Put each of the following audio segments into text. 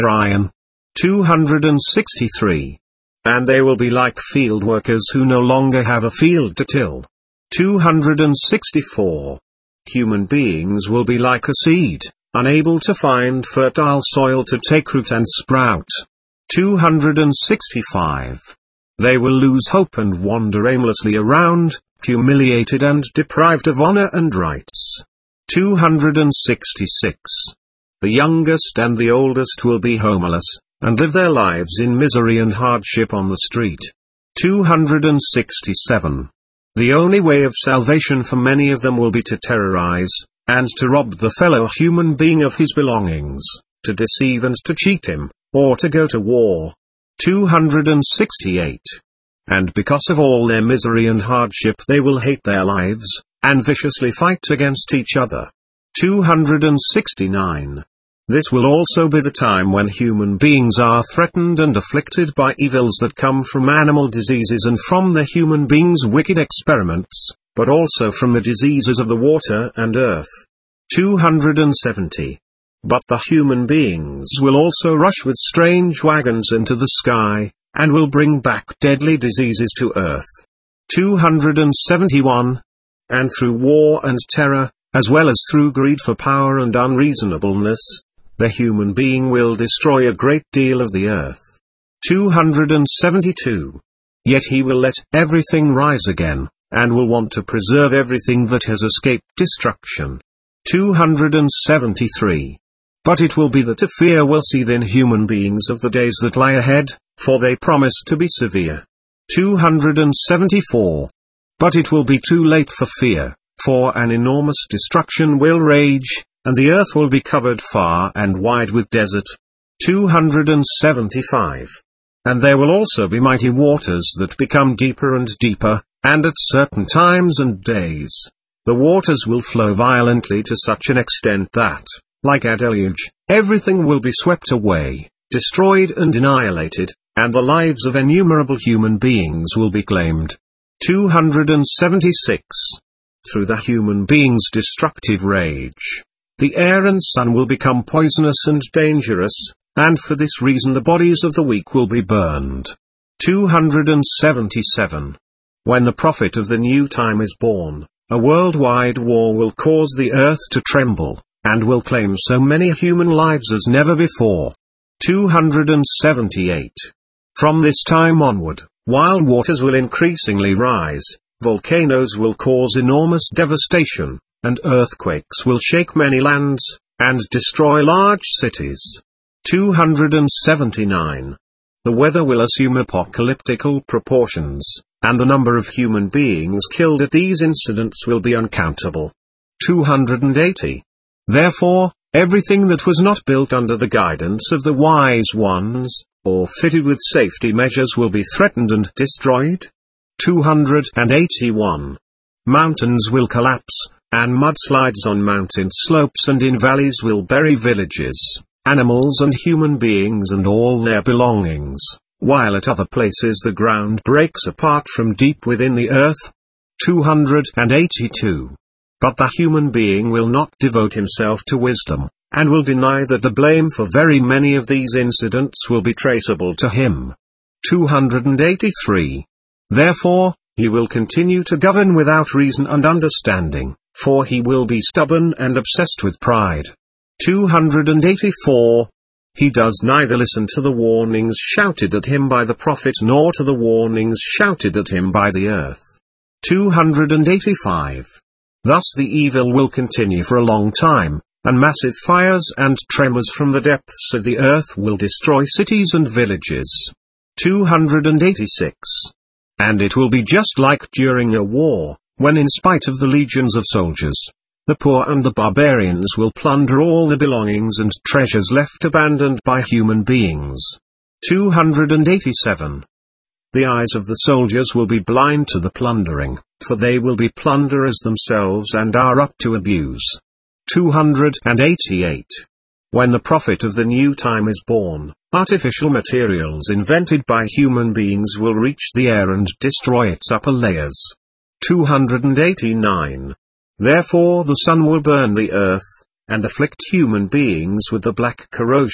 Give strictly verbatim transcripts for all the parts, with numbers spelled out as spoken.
Ryan. two hundred sixty-three. And they will be like field workers who no longer have a field to till. two hundred sixty-four. Human beings will be like a seed, unable to find fertile soil to take root and sprout. two hundred sixty-five. They will lose hope and wander aimlessly around, humiliated and deprived of honor and rights. two hundred sixty-six. The youngest and the oldest will be homeless, and live their lives in misery and hardship on the street. two hundred sixty-seven. The only way of salvation for many of them will be to terrorize, and to rob the fellow human being of his belongings, to deceive and to cheat him, or to go to war. two hundred sixty-eight. And because of all their misery and hardship they will hate their lives, and viciously fight against each other. two hundred sixty-nine. This will also be the time when human beings are threatened and afflicted by evils that come from animal diseases and from the human beings' wicked experiments, but also from the diseases of the water and earth. two hundred seventy. But the human beings will also rush with strange wagons into the sky, and will bring back deadly diseases to earth. two hundred seventy-one. And through war and terror, as well as through greed for power and unreasonableness, the human being will destroy a great deal of the earth. two hundred seventy-two. Yet he will let everything rise again, and will want to preserve everything that has escaped destruction. two hundred seventy-three. But it will be that a fear will seethe in human beings of the days that lie ahead, for they promise to be severe. two hundred seventy-four. But it will be too late for fear, for an enormous destruction will rage, and the earth will be covered far and wide with desert. two hundred seventy-five. And there will also be mighty waters that become deeper and deeper, and at certain times and days, the waters will flow violently to such an extent that, like a deluge, everything will be swept away, destroyed and annihilated, and the lives of innumerable human beings will be claimed. two hundred seventy-six. Through the human being's destructive rage, the air and sun will become poisonous and dangerous, and for this reason the bodies of the weak will be burned. two hundred seventy-seven. When the prophet of the new time is born, a worldwide war will cause the earth to tremble, and will claim so many human lives as never before. two hundred seventy-eight. From this time onward, while waters will increasingly rise, volcanoes will cause enormous devastation, and earthquakes will shake many lands, and destroy large cities. two hundred seventy-nine. The weather will assume apocalyptical proportions, and the number of human beings killed at these incidents will be uncountable. two hundred eighty. Therefore, everything that was not built under the guidance of the wise ones, or fitted with safety measures will be threatened and destroyed. two hundred eighty-one. Mountains will collapse, and mudslides on mountain slopes and in valleys will bury villages, animals and human beings and all their belongings, while at other places the ground breaks apart from deep within the earth. two hundred eighty-two. But the human being will not devote himself to wisdom, and will deny that the blame for very many of these incidents will be traceable to him. two hundred eighty-three. Therefore, he will continue to govern without reason and understanding, for he will be stubborn and obsessed with pride. two hundred eighty-four. He does neither listen to the warnings shouted at him by the prophet nor to the warnings shouted at him by the earth. two hundred eighty-five. Thus the evil will continue for a long time, and massive fires and tremors from the depths of the earth will destroy cities and villages. two hundred eighty-six. And it will be just like during a war, when in spite of the legions of soldiers, the poor and the barbarians will plunder all the belongings and treasures left abandoned by human beings. two hundred eighty-seven. The eyes of the soldiers will be blind to the plundering, for they will be plunderers themselves and are up to abuse. two hundred eighty-eight. When the prophet of the new time is born, artificial materials invented by human beings will reach the air and destroy its upper layers. two hundred eighty-nine. Therefore the sun will burn the earth, and afflict human beings with the black corrosion,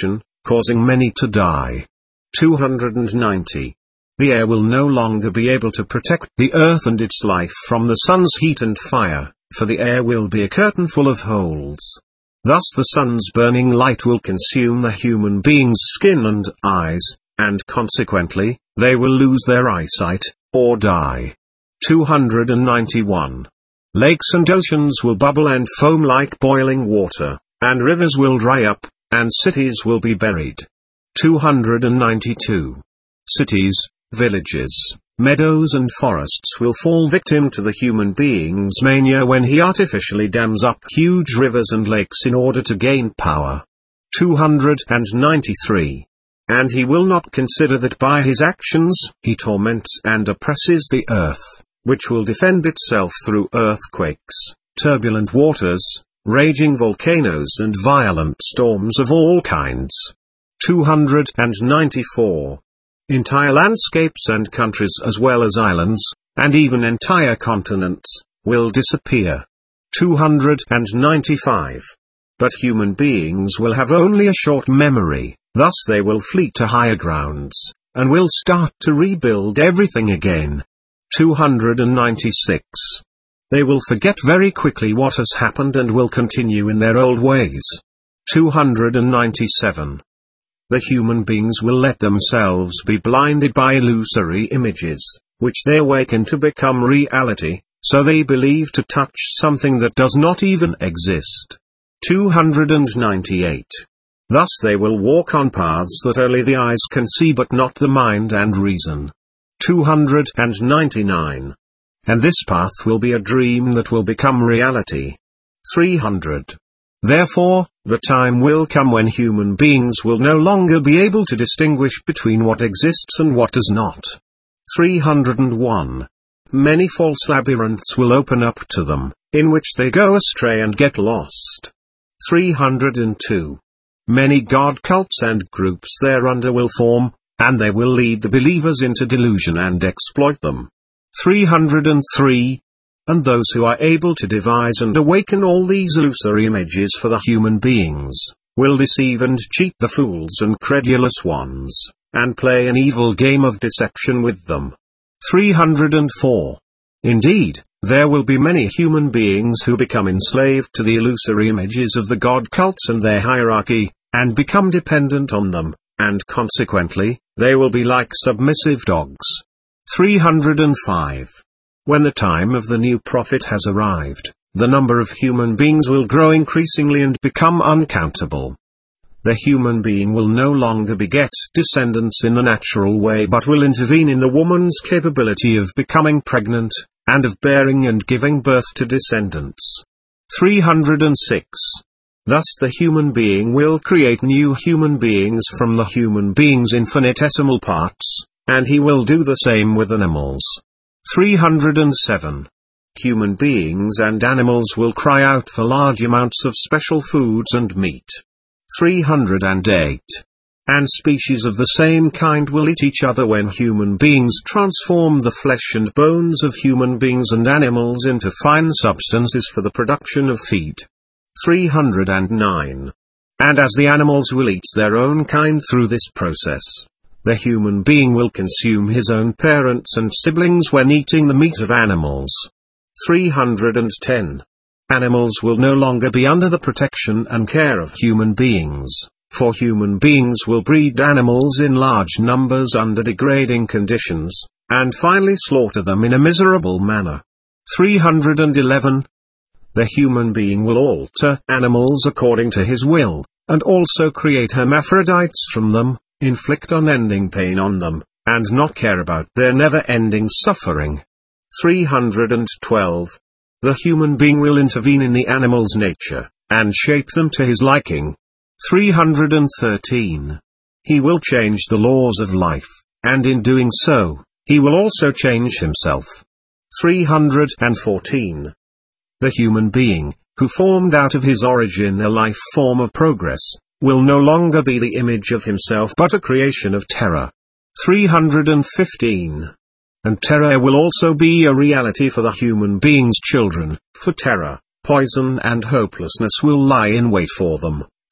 causing many to die. two hundred ninety. The air will no longer be able to protect the earth and its life from the sun's heat and fire, for the air will be a curtain full of holes. Thus the sun's burning light will consume the human being's skin and eyes, and consequently, they will lose their eyesight, or die. two hundred ninety-one. Lakes and oceans will bubble and foam like boiling water, and rivers will dry up, and cities will be buried. two hundred ninety-two. Cities, villages, meadows and forests will fall victim to the human being's mania when he artificially dams up huge rivers and lakes in order to gain power. two hundred ninety-three. And he will not consider that by his actions, he torments and oppresses the earth, which will defend itself through earthquakes, turbulent waters, raging volcanoes and violent storms of all kinds. two hundred ninety-four. Entire landscapes and countries as well as islands, and even entire continents, will disappear. two hundred ninety-five. But human beings will have only a short memory, thus they will flee to higher grounds, and will start to rebuild everything again. two hundred ninety-six. They will forget very quickly what has happened and will continue in their old ways. two hundred ninety-seven. The human beings will let themselves be blinded by illusory images, which they awaken to become reality, so they believe to touch something that does not even exist. two hundred ninety-eight. Thus they will walk on paths that only the eyes can see but not the mind and reason. two hundred ninety-nine. And this path will be a dream that will become reality. three hundred. Therefore, the time will come when human beings will no longer be able to distinguish between what exists and what does not. three hundred one. Many false labyrinths will open up to them, in which they go astray and get lost. three hundred two. Many god cults and groups thereunder will form, and they will lead the believers into delusion and exploit them. three hundred three. And those who are able to devise and awaken all these illusory images for the human beings, will deceive and cheat the fools and credulous ones, and play an evil game of deception with them. three hundred four. Indeed, there will be many human beings who become enslaved to the illusory images of the god cults and their hierarchy, and become dependent on them, and consequently, they will be like submissive dogs. three hundred five. When the time of the new prophet has arrived, the number of human beings will grow increasingly and become uncountable. The human being will no longer beget descendants in the natural way but will intervene in the woman's capability of becoming pregnant, and of bearing and giving birth to descendants. three hundred six. Thus the human being will create new human beings from the human being's infinitesimal parts, and he will do the same with animals. three hundred seven. Human beings and animals will cry out for large amounts of special foods and meat. three hundred eight. And species of the same kind will eat each other when human beings transform the flesh and bones of human beings and animals into fine substances for the production of feed. three hundred nine. And as the animals will eat their own kind through this process, the human being will consume his own parents and siblings when eating the meat of animals. three hundred ten. Animals will no longer be under the protection and care of human beings, for human beings will breed animals in large numbers under degrading conditions, and finally slaughter them in a miserable manner. three hundred eleven. The human being will alter animals according to his will, and also create hermaphrodites from them, inflict unending pain on them, and not care about their never-ending suffering. three hundred twelve. The human being will intervene in the animal's nature, and shape them to his liking. three hundred thirteen. He will change the laws of life, and in doing so, he will also change himself. three hundred fourteen. The human being, who formed out of his origin a life form of progress, will no longer be the image of himself but a creation of terror. three hundred fifteen. And terror will also be a reality for the human being's children, for terror, poison and hopelessness will lie in wait for them,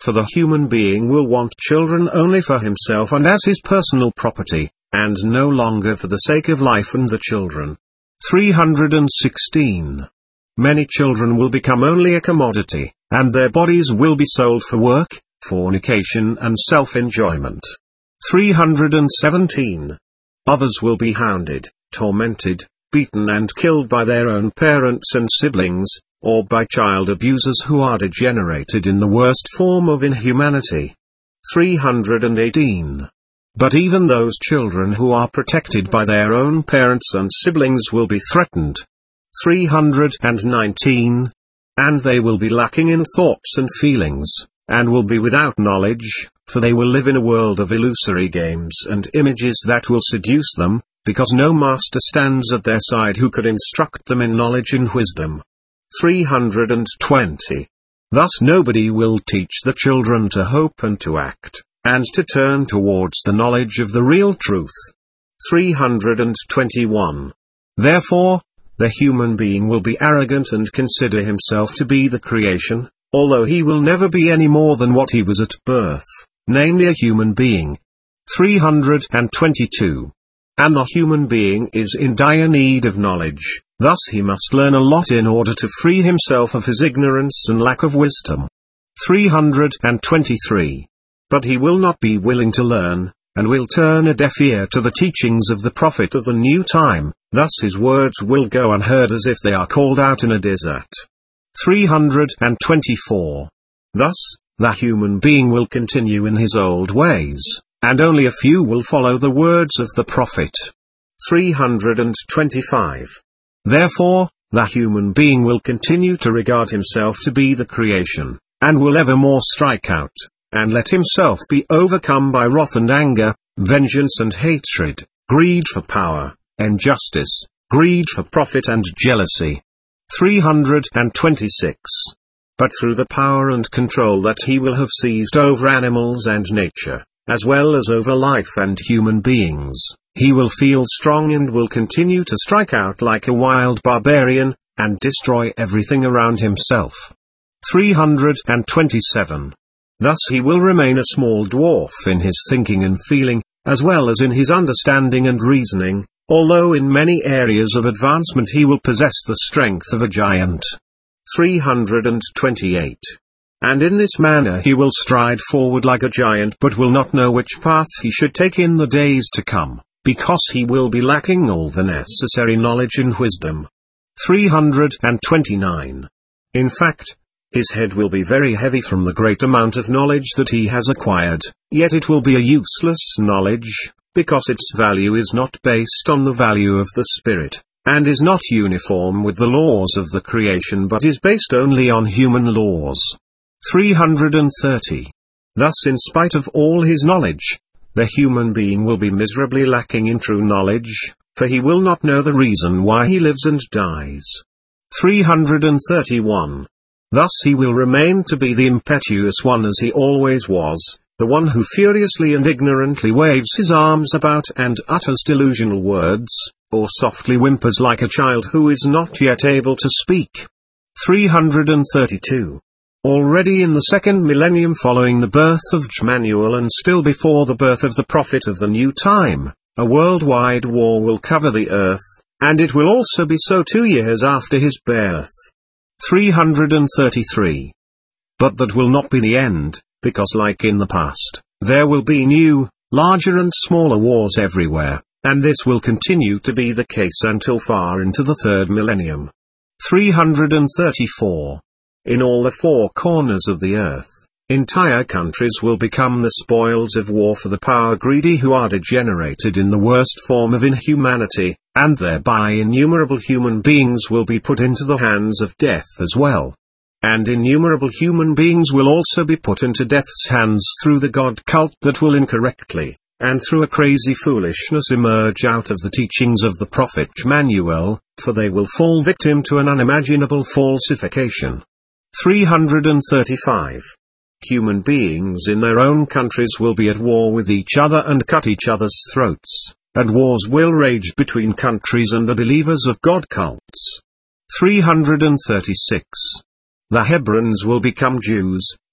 for the human being will want children only for himself and as his personal property, and no longer for the sake of life and the children. three hundred sixteen. Many children will become only a commodity, and their bodies will be sold for work, fornication and self-enjoyment. three hundred seventeen. Others will be hounded, tormented, beaten and killed by their own parents and siblings, or by child abusers who are degenerated in the worst form of inhumanity. three hundred eighteen. But even those children who are protected by their own parents and siblings will be threatened. three hundred nineteen. And they will be lacking in thoughts and feelings, and will be without knowledge, for they will live in a world of illusory games and images that will seduce them, because no master stands at their side who could instruct them in knowledge and wisdom. three hundred twenty. Thus nobody will teach the children to hope and to act, and to turn towards the knowledge of the real truth. three hundred twenty-one. Therefore, the human being will be arrogant and consider himself to be the creation, although he will never be any more than what he was at birth, namely a human being. three hundred twenty-two. And the human being is in dire need of knowledge, thus he must learn a lot in order to free himself of his ignorance and lack of wisdom. three hundred twenty-three. But he will not be willing to learn, and will turn a deaf ear to the teachings of the prophet of the new time, thus his words will go unheard as if they are called out in a desert. three hundred twenty-four. Thus, the human being will continue in his old ways, and only a few will follow the words of the prophet. three hundred twenty-five. Therefore, the human being will continue to regard himself to be the creation, and will evermore strike out, and let himself be overcome by wrath and anger, vengeance and hatred, greed for power, injustice, greed for profit and jealousy. three hundred twenty-six. But through the power and control that he will have seized over animals and nature, as well as over life and human beings, he will feel strong and will continue to strike out like a wild barbarian, and destroy everything around himself. three hundred twenty-seven. Thus he will remain a small dwarf in his thinking and feeling, as well as in his understanding and reasoning, although in many areas of advancement he will possess the strength of a giant. three hundred twenty-eight. And in this manner he will stride forward like a giant but will not know which path he should take in the days to come, because he will be lacking all the necessary knowledge and wisdom. three hundred twenty-nine. In fact, his head will be very heavy from the great amount of knowledge that he has acquired, yet it will be a useless knowledge, because its value is not based on the value of the spirit, and is not uniform with the laws of the creation but is based only on human laws. three hundred thirty. Thus in spite of all his knowledge, the human being will be miserably lacking in true knowledge, for he will not know the reason why he lives and dies. three hundred thirty-one. Thus he will remain to be the impetuous one as he always was, the one who furiously and ignorantly waves his arms about and utters delusional words, or softly whimpers like a child who is not yet able to speak. three hundred thirty-two. Already in the second millennium following the birth of Emmanuel and still before the birth of the prophet of the new time, a worldwide war will cover the earth, and it will also be so two years after his birth. three hundred thirty-three. But that will not be the end, because like in the past, there will be new, larger and smaller wars everywhere, and this will continue to be the case until far into the third millennium. three hundred thirty-four. In all the four corners of the earth, entire countries will become the spoils of war for the power-greedy who are degenerated in the worst form of inhumanity, and thereby innumerable human beings will be put into the hands of death as well. And innumerable human beings will also be put into death's hands through the God cult that will incorrectly, and through a crazy foolishness emerge out of the teachings of the prophet Emmanuel, for they will fall victim to an unimaginable falsification. three hundred thirty-five. Human beings in their own countries will be at war with each other and cut each other's throats, and wars will rage between countries and the believers of God cults. three hundred thirty-six. The Hebrons will become Jews,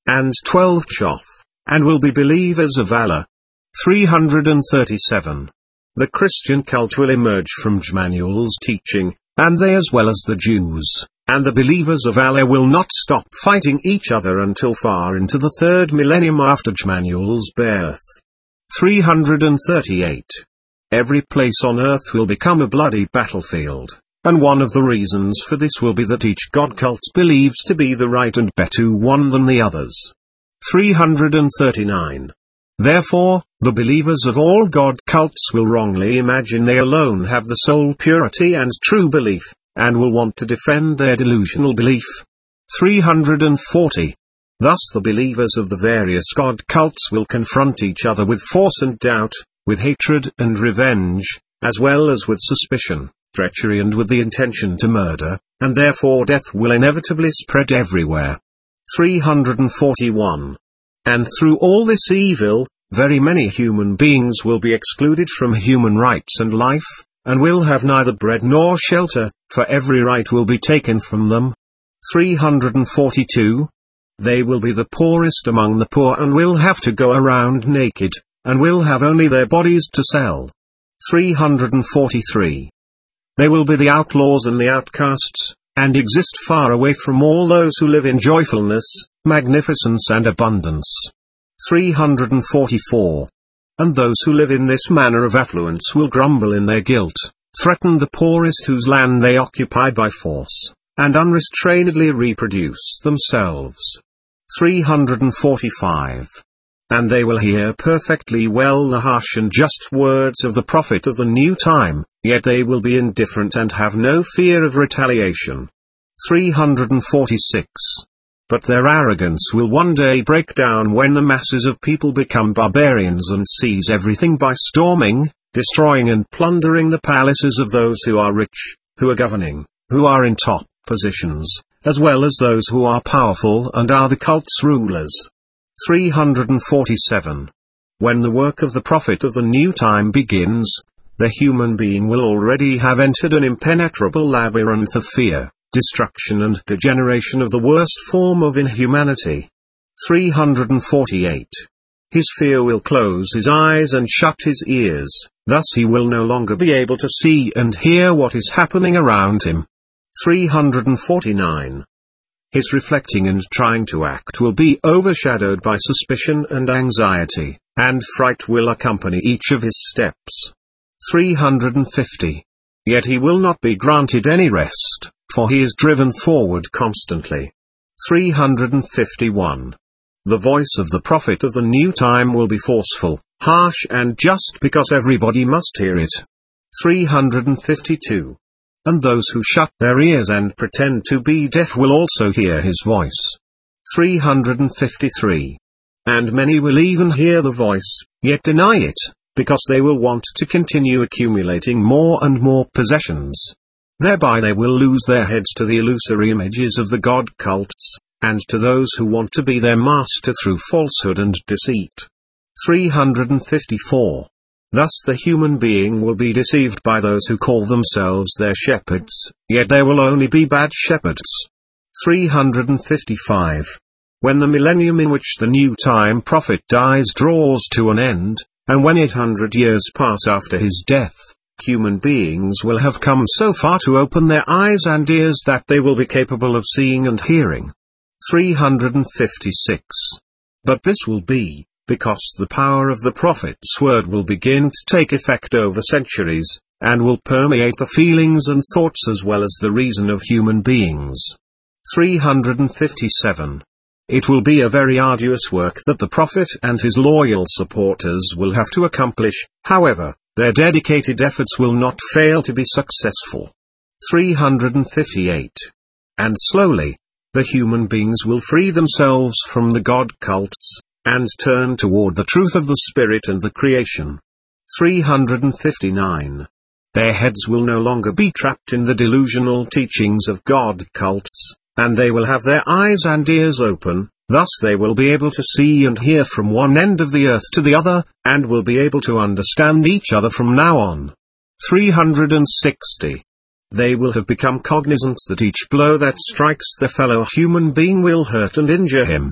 and twelve Chof, and will be believers of Allah. three hundred thirty-seven. The Christian cult will emerge from Jmanuel's teaching, and they as well as the Jews, and the believers of Allah will not stop fighting each other until far into the third millennium after Jmanuel's birth. three hundred thirty-eight. Every place on earth will become a bloody battlefield, and one of the reasons for this will be that each god cult believes to be the right and better one than the others. three hundred thirty-nine. Therefore, the believers of all god cults will wrongly imagine they alone have the sole purity and true belief, and will want to defend their delusional belief. three hundred forty. Thus the believers of the various god cults will confront each other with force and doubt, with hatred and revenge, as well as with suspicion, treachery and with the intention to murder, and therefore death will inevitably spread everywhere. three hundred forty-one. And through all this evil, very many human beings will be excluded from human rights and life, and will have neither bread nor shelter, for every right will be taken from them. three hundred forty-two. They will be the poorest among the poor and will have to go around naked, and will have only their bodies to sell. three hundred forty-three. They will be the outlaws and the outcasts, and exist far away from all those who live in joyfulness, magnificence and abundance. three hundred forty-four. And those who live in this manner of affluence will grumble in their guilt, threaten the poorest whose land they occupy by force, and unrestrainedly reproduce themselves. three hundred forty-five. And they will hear perfectly well the harsh and just words of the prophet of the new time, yet they will be indifferent and have no fear of retaliation. three hundred forty-six. But their arrogance will one day break down when the masses of people become barbarians and seize everything by storming, destroying and plundering the palaces of those who are rich, who are governing, who are in top positions, as well as those who are powerful and are the cult's rulers. three hundred forty-seven. When the work of the prophet of the new time begins, the human being will already have entered an impenetrable labyrinth of fear, destruction and degeneration of the worst form of inhumanity. three hundred forty-eight. His fear will close his eyes and shut his ears, thus he will no longer be able to see and hear what is happening around him. three hundred forty-nine. His reflecting and trying to act will be overshadowed by suspicion and anxiety, and fright will accompany each of his steps. three hundred fifty. Yet he will not be granted any rest, for he is driven forward constantly. three hundred fifty-one. The voice of the prophet of the new time will be forceful, harsh and just because everybody must hear it. three hundred fifty-two. And those who shut their ears and pretend to be deaf will also hear his voice. three hundred fifty-three. And many will even hear the voice, yet deny it, because they will want to continue accumulating more and more possessions. Thereby they will lose their heads to the illusory images of the god cults, and to those who want to be their master through falsehood and deceit. three hundred fifty-four. Thus the human being will be deceived by those who call themselves their shepherds, yet they will only be bad shepherds. three hundred fifty-five. When the millennium in which the new time prophet dies draws to an end, and when eight hundred years pass after his death, human beings will have come so far to open their eyes and ears that they will be capable of seeing and hearing. three hundred fifty-six. But this will be because the power of the prophet's word will begin to take effect over centuries, and will permeate the feelings and thoughts as well as the reason of human beings. three hundred fifty-seven. It will be a very arduous work that the prophet and his loyal supporters will have to accomplish, however, their dedicated efforts will not fail to be successful. three hundred fifty-eight. And slowly, the human beings will free themselves from the god cults, and turn toward the truth of the Spirit and the creation. three hundred fifty-nine. Their heads will no longer be trapped in the delusional teachings of god cults, and they will have their eyes and ears open, thus they will be able to see and hear from one end of the earth to the other, and will be able to understand each other from now on. three hundred sixty. They will have become cognizant that each blow that strikes their fellow human being will hurt and injure him.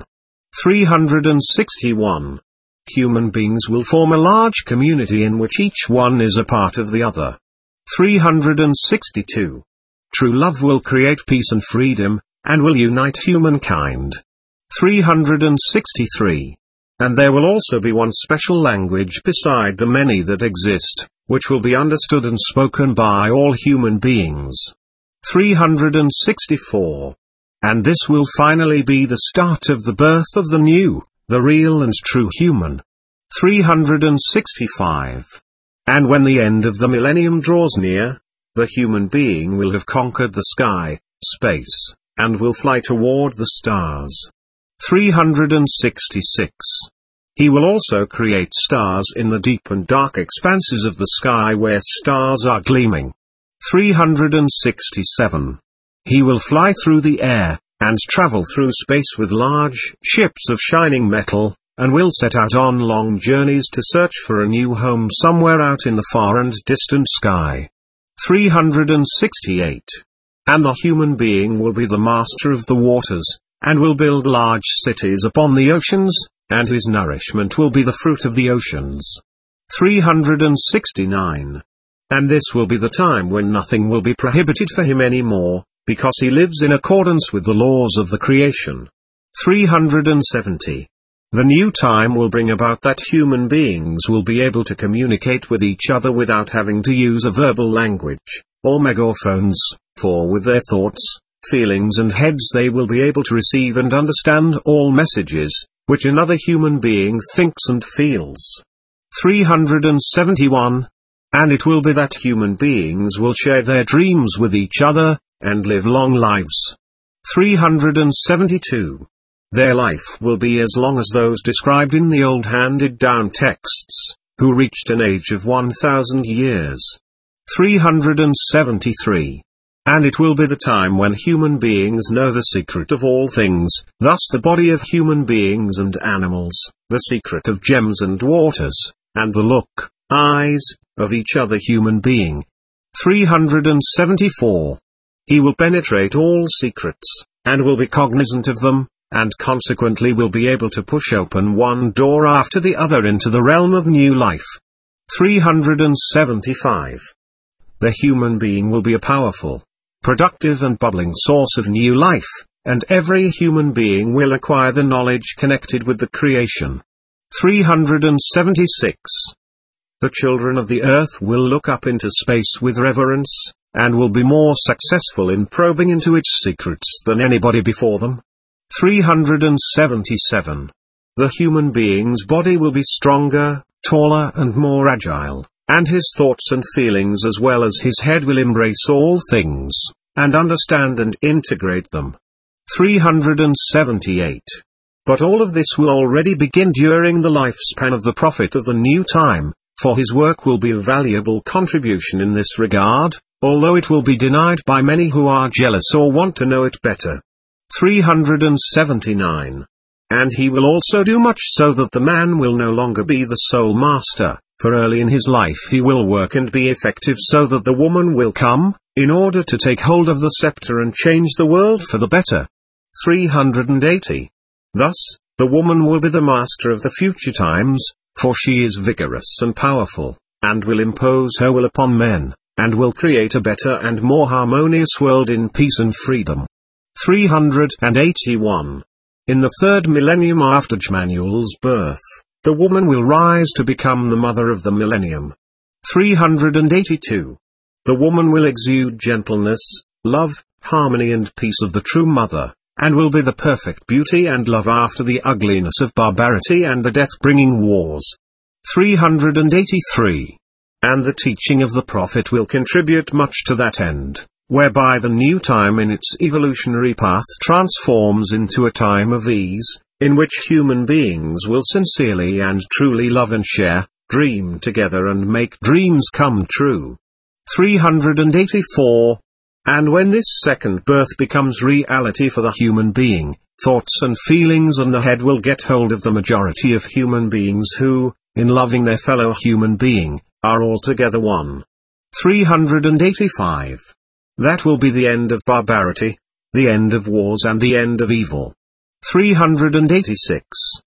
three hundred sixty-one. Human beings will form a large community in which each one is a part of the other. three hundred sixty-two. True love will create peace and freedom, and will unite humankind. three hundred sixty-three. And there will also be one special language beside the many that exist, which will be understood and spoken by all human beings. three hundred sixty-four. And this will finally be the start of the birth of the new, the real and true human. three hundred sixty-five. And when the end of the millennium draws near, the human being will have conquered the sky, space, and will fly toward the stars. three hundred sixty-six. He will also create stars in the deep and dark expanses of the sky where stars are gleaming. three hundred sixty-seven. He will fly through the air, and travel through space with large ships of shining metal, and will set out on long journeys to search for a new home somewhere out in the far and distant sky. three hundred sixty-eight. And the human being will be the master of the waters, and will build large cities upon the oceans, and his nourishment will be the fruit of the oceans. three hundred sixty-nine. And this will be the time when nothing will be prohibited for him any more, because he lives in accordance with the laws of the creation. three hundred seventy. The new time will bring about that human beings will be able to communicate with each other without having to use a verbal language, or megaphones, for with their thoughts, feelings and heads they will be able to receive and understand all messages, which another human being thinks and feels. three hundred seventy-one. And it will be that human beings will share their dreams with each other, and live long lives. three hundred seventy-two. Their life will be as long as those described in the old handed-down texts, who reached an age of one thousand years. three hundred seventy-three. And it will be the time when human beings know the secret of all things, thus the body of human beings and animals, the secret of gems and waters, and the look, eyes, of each other human being. three hundred seventy-four. He will penetrate all secrets, and will be cognizant of them, and consequently will be able to push open one door after the other into the realm of new life. three hundred seventy-five. The human being will be a powerful, productive and bubbling source of new life, and every human being will acquire the knowledge connected with the creation. three hundred seventy-six. The children of the earth will look up into space with reverence, and will be more successful in probing into its secrets than anybody before them. three hundred seventy-seven. The human being's body will be stronger, taller and more agile, and his thoughts and feelings as well as his head will embrace all things, and understand and integrate them. three hundred seventy-eight. But all of this will already begin during the lifespan of the prophet of the new time, for his work will be a valuable contribution in this regard, although it will be denied by many who are jealous or want to know it better. three hundred seventy-nine. And he will also do much so that the man will no longer be the sole master, for early in his life he will work and be effective so that the woman will come, in order to take hold of the scepter and change the world for the better. three hundred eighty. Thus, the woman will be the master of the future times, for she is vigorous and powerful, and will impose her will upon men, and will create a better and more harmonious world in peace and freedom. three hundred eighty-one. In the third millennium after Jmanuel's birth, the woman will rise to become the mother of the millennium. three hundred eighty-two. The woman will exude gentleness, love, harmony and peace of the true mother, and will be the perfect beauty and love after the ugliness of barbarity and the death-bringing wars. three hundred eighty-three. And the teaching of the prophet will contribute much to that end, whereby the new time in its evolutionary path transforms into a time of ease, in which human beings will sincerely and truly love and share, dream together and make dreams come true. three hundred eighty-four. And when this second birth becomes reality for the human being, thoughts and feelings and the head will get hold of the majority of human beings who, in loving their fellow human being, are altogether one. three hundred eighty-five. That will be the end of barbarity, the end of wars and the end of evil. three hundred eighty-six.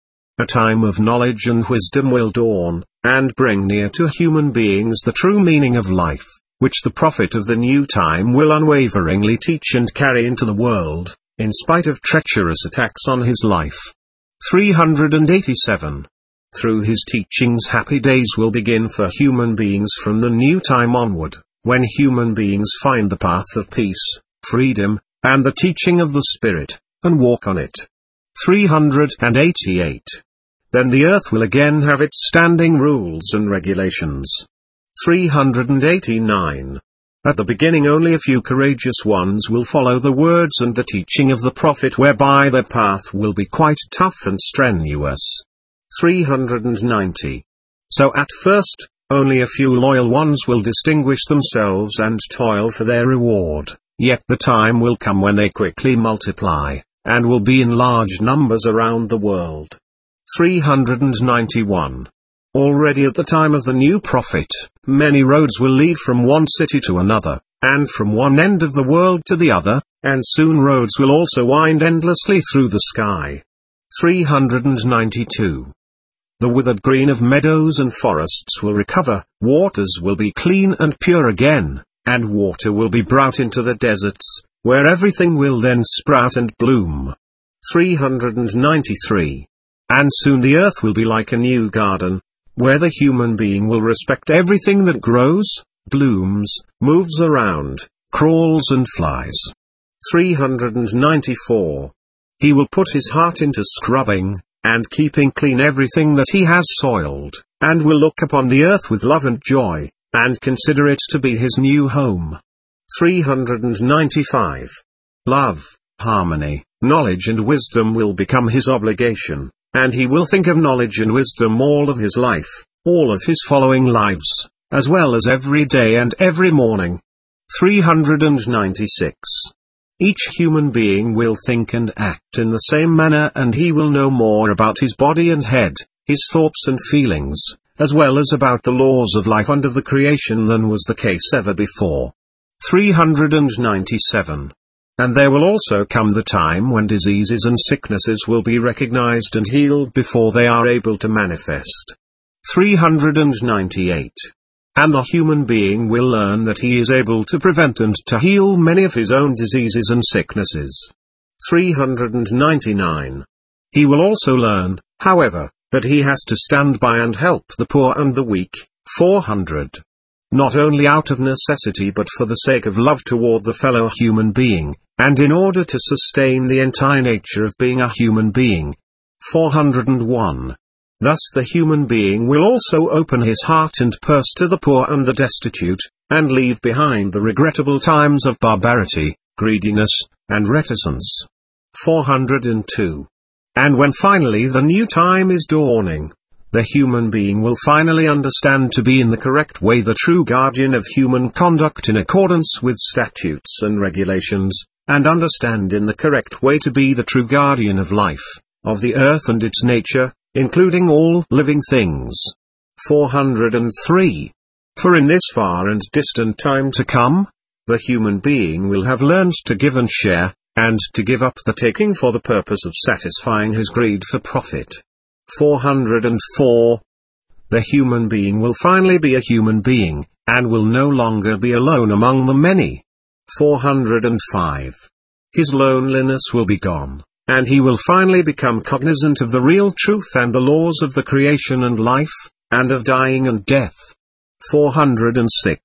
A time of knowledge and wisdom will dawn, and bring near to human beings the true meaning of life, which the prophet of the new time will unwaveringly teach and carry into the world, in spite of treacherous attacks on his life. three hundred eighty-seven. Through his teachings happy days will begin for human beings from the new time onward, when human beings find the path of peace, freedom, and the teaching of the Spirit, and walk on it. three hundred eighty-eight. Then the earth will again have its standing rules and regulations. three hundred eighty-nine. At the beginning only a few courageous ones will follow the words and the teaching of the prophet, whereby their path will be quite tough and strenuous. three hundred ninety. So at first, only a few loyal ones will distinguish themselves and toil for their reward, yet the time will come when they quickly multiply, and will be in large numbers around the world. three hundred ninety-one. Already at the time of the new prophet, many roads will lead from one city to another, and from one end of the world to the other, and soon roads will also wind endlessly through the sky. three hundred ninety-two. The withered green of meadows and forests will recover, waters will be clean and pure again, and water will be brought into the deserts, where everything will then sprout and bloom. three hundred ninety-three. And soon the earth will be like a new garden, where the human being will respect everything that grows, blooms, moves around, crawls and flies. three hundred ninety-four. He will put his heart into scrubbing, and keeping clean everything that he has soiled, and will look upon the earth with love and joy, and consider it to be his new home. three hundred ninety-five. Love, harmony, knowledge and wisdom will become his obligation, and he will think of knowledge and wisdom all of his life, all of his following lives, as well as every day and every morning. three hundred ninety-six. Each human being will think and act in the same manner, and he will know more about his body and head, his thoughts and feelings, as well as about the laws of life and of the creation than was the case ever before. three hundred ninety-seven. And there will also come the time when diseases and sicknesses will be recognized and healed before they are able to manifest. three hundred ninety-eight. And the human being will learn that he is able to prevent and to heal many of his own diseases and sicknesses. three hundred ninety-nine. He will also learn, however, that he has to stand by and help the poor and the weak. four hundred. Not only out of necessity but for the sake of love toward the fellow human being, and in order to sustain the entire nature of being a human being. four hundred one. Thus the human being will also open his heart and purse to the poor and the destitute, and leave behind the regrettable times of barbarity, greediness, and reticence. four hundred two. And when finally the new time is dawning, the human being will finally understand to be in the correct way the true guardian of human conduct in accordance with statutes and regulations, and understand in the correct way to be the true guardian of life, of the earth and its nature, including all living things. four hundred three. For in this far and distant time to come, the human being will have learned to give and share, and to give up the taking for the purpose of satisfying his greed for profit. four hundred four. The human being will finally be a human being, and will no longer be alone among the many. four hundred five. His loneliness will be gone, and he will finally become cognizant of the real truth and the laws of the creation and life, and of dying and death. four hundred six.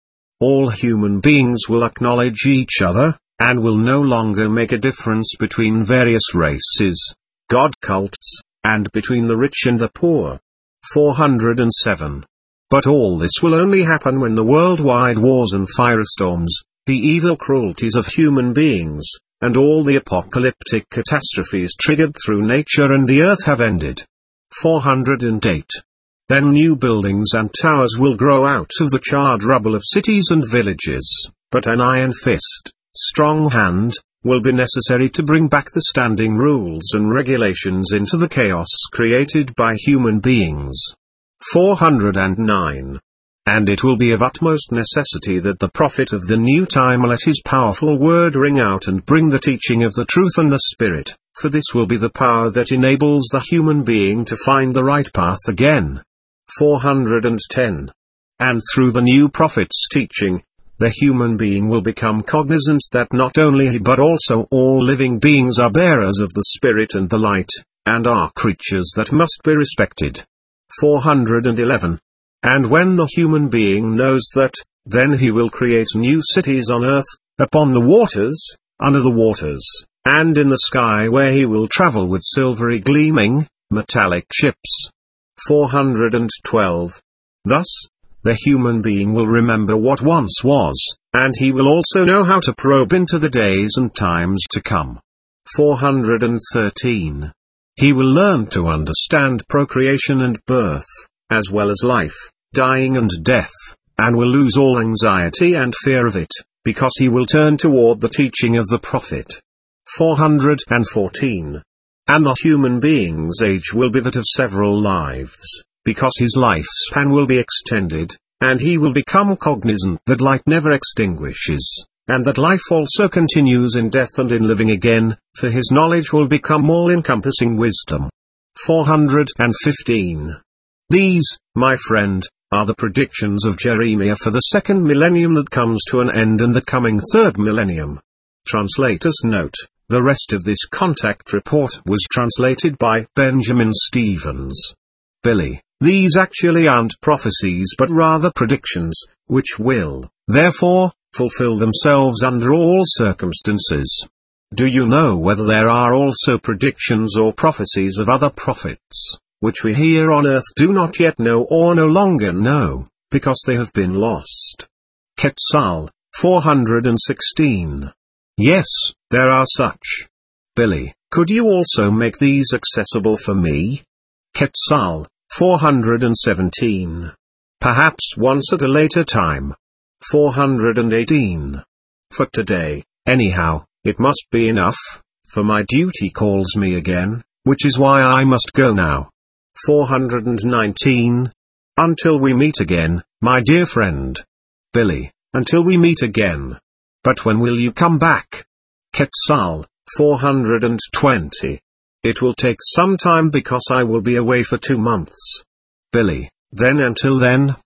All human beings will acknowledge each other, and will no longer make a difference between various races, god cults, and between the rich and the poor. four hundred seven. But all this will only happen when the worldwide wars and firestorms, the evil cruelties of human beings, and all the apocalyptic catastrophes triggered through nature and the earth have ended. four hundred eight. Then new buildings and towers will grow out of the charred rubble of cities and villages, but an iron fist, strong hand, will be necessary to bring back the standing rules and regulations into the chaos created by human beings. four hundred nine. And it will be of utmost necessity that the prophet of the new time let his powerful word ring out and bring the teaching of the truth and the Spirit, for this will be the power that enables the human being to find the right path again. four hundred ten. And through the new prophet's teaching, the human being will become cognizant that not only he but also all living beings are bearers of the Spirit and the light, and are creatures that must be respected. four hundred eleven. And when the human being knows that, then he will create new cities on earth, upon the waters, under the waters, and in the sky, where he will travel with silvery gleaming, metallic ships. four hundred twelve. Thus, the human being will remember what once was, and he will also know how to probe into the days and times to come. four hundred thirteen. He will learn to understand procreation and birth, as well as life, dying and death, and will lose all anxiety and fear of it, because he will turn toward the teaching of the prophet. four hundred fourteen. And the human being's age will be that of several lives, because his lifespan will be extended, and he will become cognizant that light never extinguishes, and that life also continues in death and in living again, for his knowledge will become all-encompassing wisdom. four hundred fifteen. These, my friend, are the predictions of Jeremiah for the second millennium that comes to an end and the coming third millennium. Translator's note: the rest of this contact report was translated by Benjamin Stevens. Billy, these actually aren't prophecies but rather predictions, which will, therefore, fulfill themselves under all circumstances. Do you know whether there are also predictions or prophecies of other prophets, which we here on earth do not yet know or no longer know, because they have been lost? Quetzal, four hundred sixteen. Yes, there are such. Billy, could you also make these accessible for me? Quetzal, four hundred seventeen. Perhaps once at a later time. four hundred eighteen. For today, anyhow, it must be enough, for my duty calls me again, which is why I must go now. four hundred nineteen. Until we meet again, my dear friend. Billy, until we meet again. But when will you come back? Quetzal, four hundred twenty. It will take some time because I will be away for two months. Billy, then until then,